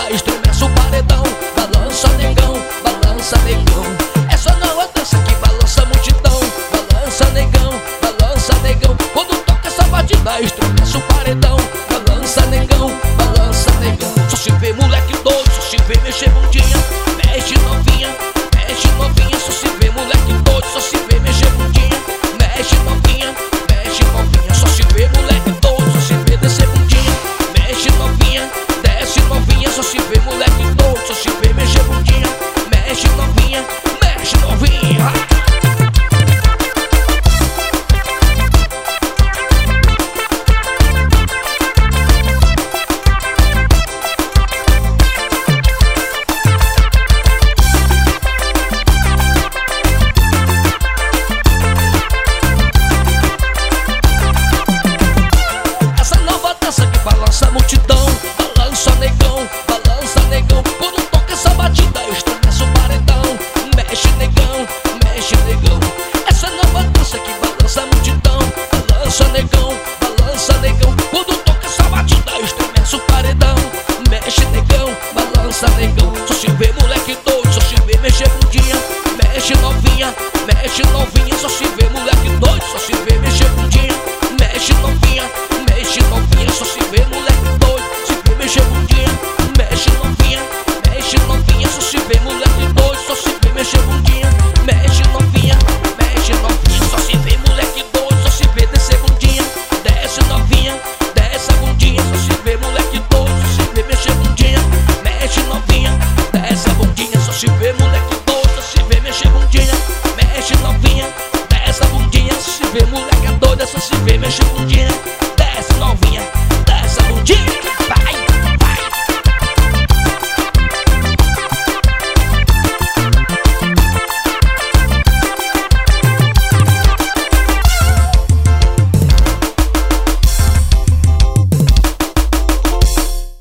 batida, estremece o paredão. Balança negão, balança negão. Essa nova dança que balança a multidão. Balança negão, balança negão. Quando toca essa batida, estremece o paredão. Balança negão, balança negão. Só se vê moleque doido, só se vê mexer bundinha. Mexe novinha, mexe novinha. Só se vê moleque doido, só se vê mexer bundinha. Mexe novinha, mexe novinha. Só se vê moleque doido, só se vê descer bundinha. Mexe novinha, desce novinha. Só se vê moleque doido, só se vê mexer bundinha. Mexe novinha, mexe novinha. Balança a multidão, balança negão, balança negão. Quando toca essa batida, estremece o paredão. Mexe negão, mexe negão. Essa nova dança que balança a multidão. Balança negão, balança negão. Quando toca essa batida, estremece o paredão. Mexe negão, balança negão. Só se vê moleque doido, só se vê mexer bundinha. Mexe novinha, mexe novinha. Só se vê moleque doido, só se vê mexer bundinha. Mexe novinha, mexe novinha. Só se vê moleque doido, se vê mexer bundinha. Mexe novinha, mexe novinha. Só se vê moleque doido, só se vê mexer bundinha. Mexe novinha, mexe novinha. Só se vê moleque doido, só se vê descer bundinha. Desce novinha, desce a bundinha. Só se vê moleque doido, só se vê mexer bundinha. Mexe novinha, desce a bundinha. Só se vê moleque doido, só se vê mexer bundinha. Mexe novinha, desce a bundinha. Só se vê moleque doido, só se vê mexer bundinha.